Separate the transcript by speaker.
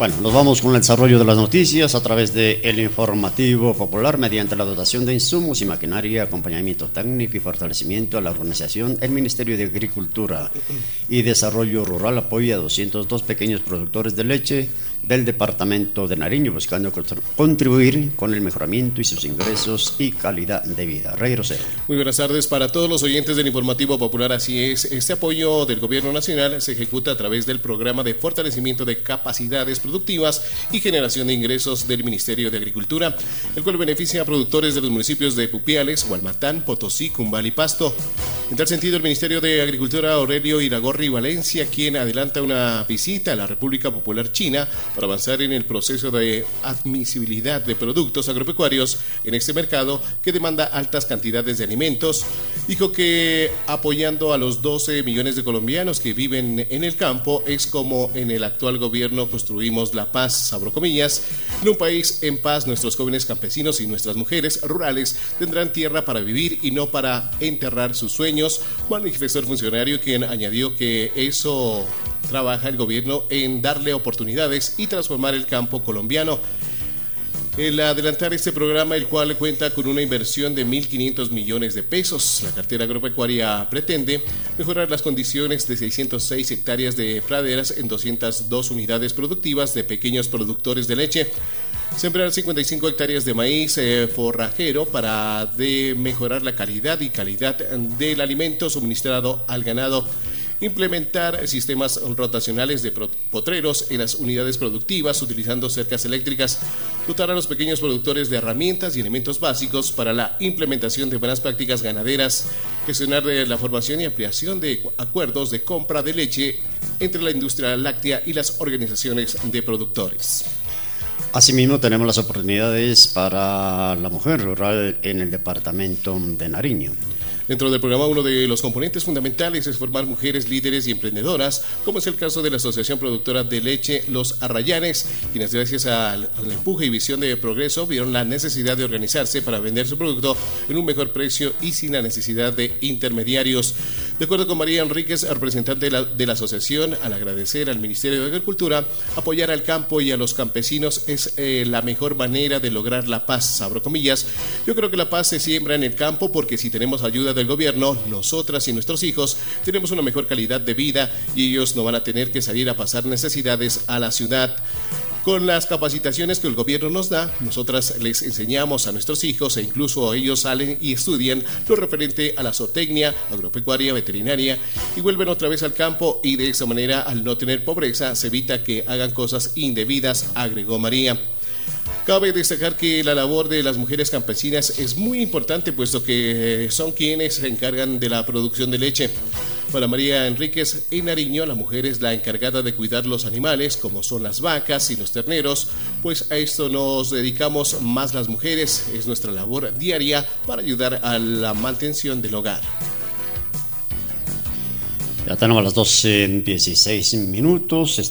Speaker 1: Bueno, nos vamos con el desarrollo de las noticias a través de El Informativo Popular mediante la dotación de insumos y maquinaria, acompañamiento técnico y fortalecimiento a la organización. El Ministerio de Agricultura y Desarrollo Rural apoya a 202 pequeños productores de leche del departamento de Nariño, buscando contribuir con el mejoramiento y sus ingresos y calidad de vida. Rey Rosero.
Speaker 2: Muy buenas tardes para todos los oyentes del Informativo Popular. Así es, este apoyo del Gobierno Nacional se ejecuta a través del programa de fortalecimiento de capacidades productivas y generación de ingresos del Ministerio de Agricultura, el cual beneficia a productores de los municipios de Pupiales, Hualmatán, Potosí, Cumbal y Pasto. En tal sentido, el Ministerio de Agricultura, Aurelio Iragorri Valencia, quien adelanta una visita a la República Popular China para avanzar en el proceso de admisibilidad de productos agropecuarios en este mercado que demanda altas cantidades de alimentos, dijo que apoyando a los 12 millones de colombianos que viven en el campo es como en el actual gobierno construimos la paz, abro comillas. En un país en paz, nuestros jóvenes campesinos y nuestras mujeres rurales tendrán tierra para vivir y no para enterrar sus sueños, manifestó el funcionario, quien añadió que eso trabaja el gobierno en darle oportunidades y transformar el campo colombiano. El adelantar este programa, el cual cuenta con una inversión de 1.500 millones de pesos, la cartera agropecuaria pretende mejorar las condiciones de 606 hectáreas de praderas en 202 unidades productivas de pequeños productores de leche, sembrar 55 hectáreas de maíz forrajero para mejorar la calidad del alimento suministrado al ganado, implementar sistemas rotacionales de potreros en las unidades productivas utilizando cercas eléctricas, dotar a los pequeños productores de herramientas y elementos básicos para la implementación de buenas prácticas ganaderas, gestionar la formación y ampliación de acuerdos de compra de leche entre la industria láctea y las organizaciones de productores.
Speaker 1: Asimismo, tenemos las oportunidades para la mujer rural en el departamento de Nariño.
Speaker 2: Dentro del programa, uno de los componentes fundamentales es formar mujeres líderes y emprendedoras, como es el caso de la Asociación Productora de Leche Los Arrayanes, quienes gracias al empuje y visión de progreso vieron la necesidad de organizarse para vender su producto en un mejor precio y sin la necesidad de intermediarios. De acuerdo con María Enríquez, representante de la asociación, al agradecer al Ministerio de Agricultura, apoyar al campo y a los campesinos es la mejor manera de lograr la paz, abro comillas. Yo creo que la paz se siembra en el campo porque si tenemos ayuda del gobierno, nosotras y nuestros hijos tenemos una mejor calidad de vida y ellos no van a tener que salir a pasar necesidades a la ciudad. Con las capacitaciones que el gobierno nos da, nosotras les enseñamos a nuestros hijos e incluso ellos salen y estudian lo referente a la zootecnia, agropecuaria, veterinaria y vuelven otra vez al campo y de esa manera, al no tener pobreza, se evita que hagan cosas indebidas, agregó María. Cabe destacar que la labor de las mujeres campesinas es muy importante, puesto que son quienes se encargan de la producción de leche. Para María Enríquez, en Nariño, la mujer es la encargada de cuidar los animales, como son las vacas y los terneros, pues a esto nos dedicamos más las mujeres, es nuestra labor diaria para ayudar a la mantención del hogar.
Speaker 1: Ya tenemos las 12:16 minutos.